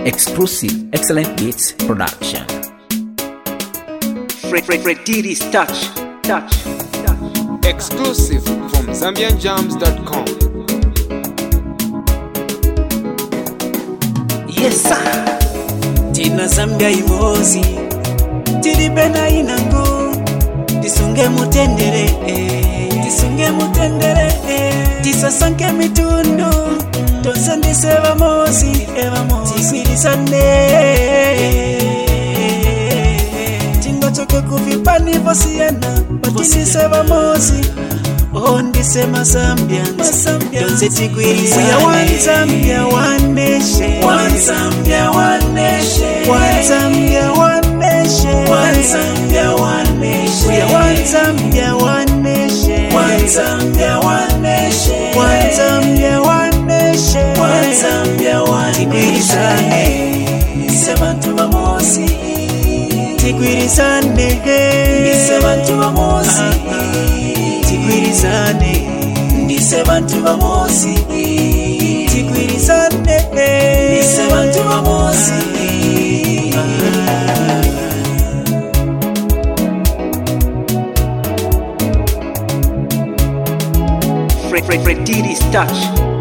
Exclusive Excellent Beats Production. Freddy's touch. Exclusive from ZambianJams.com. Yes sir. Tina Zambia imozi tilipena inangu tisunge mutendere tisasanke mitundu tonse ndiseva mozi tisilisane tingotoke kuvipani vosiyana patiniseva mozi ondisema Zambians tonse tigwirizane. We are one Zambia, one nation. One Zambia, one nation. One Zambia, one nation. One Zambia, one nation. We are one Zambia, one nation. One Zambia, one nation. One Zambia, one nation. One Zambia, one tigwirizane. Isebantu bamosi tigwirizane. Isebantu bamosi tigwirizane. Isebantu bamosi tigwirizane. Isebantu bamosi. Freddy's touch.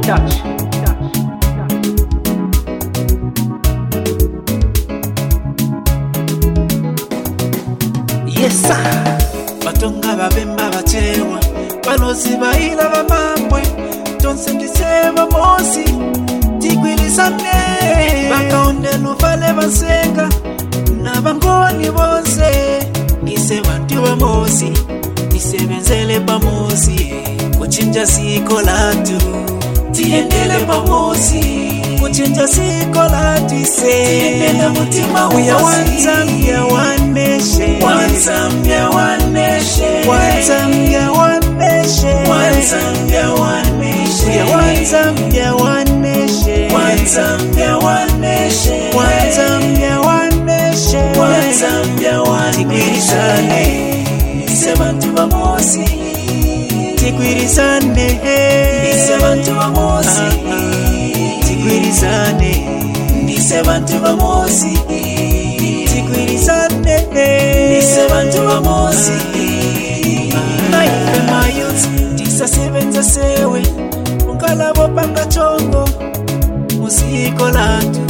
Yes sir. Batonga babemba bachewa balozi baila bamambwe tonse ndiseva mosi tigwirizane. Bakaonde luvale basenga nabangoni bose isebantu bamosi isebenzele pamosi kuchinja siko latu tiendele pamosi kuchinja siko latu tiendele mutima. We are one Zambia, one nation. One Zambia, one nation. One Zambia, one nation. One Zambia, one nation. We are one Zambia, one nation. One Zambia, one nation. One Zambia, one nation. One Zambia, one tigwirizane. Isebantu bamosi tigwirizane. Isebantu bamosi tigwirizane. Isebantu bamosi tigwirizane. Isebantu bamosi. Naife mayuts tisasebenza sewe ungalabo panga chongo musiko latu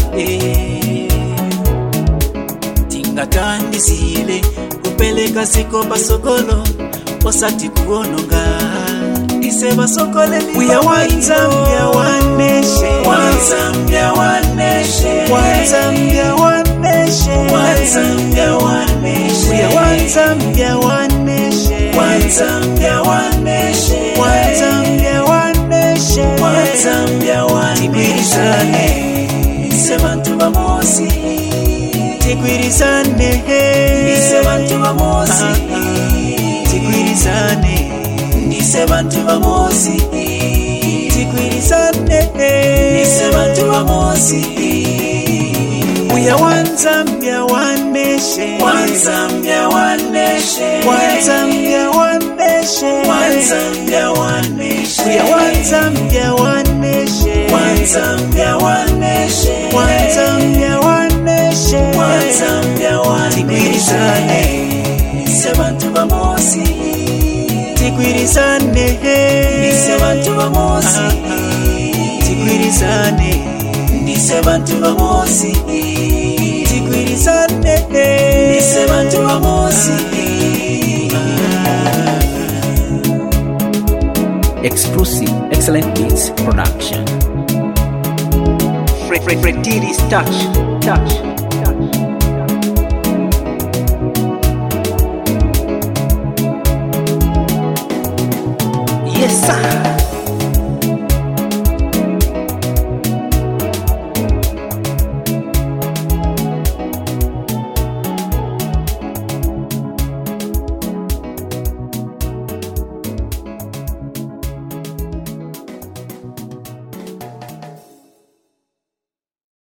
tingatandisile kupeleka siko basokolo osati kuononga iseba sokoleli. We are one Zambia, one nation. One Zambia, one nation. One Zambia, one nation. One Zambia, one nation. We are one Zambia, one nation. One Zambia, one nation. One Zambia, one nation. One Zambia, one tigwirizane. Isebantu bamosi tigwirizane. Isebantu bamosi tigwirizane. Isebantu bamosi tigwirizane. Isebantu bamosi. We are one Zambia, one nation. One Zambia, one nation. One Zambia, one nation. One Zambia, one nation. We are one Zambia, one nation. One Zambia, one nation. One Zambia, one nation. One Zambia, one tigwirizane. Isebantu bamosi tigwirizane. Isebantu bamosi tigwirizane. Isebantu bamosi tigwirizane. Isebantu bamosi. Exclusive Excellent Beats Production. Freddy's touch. Yes sir.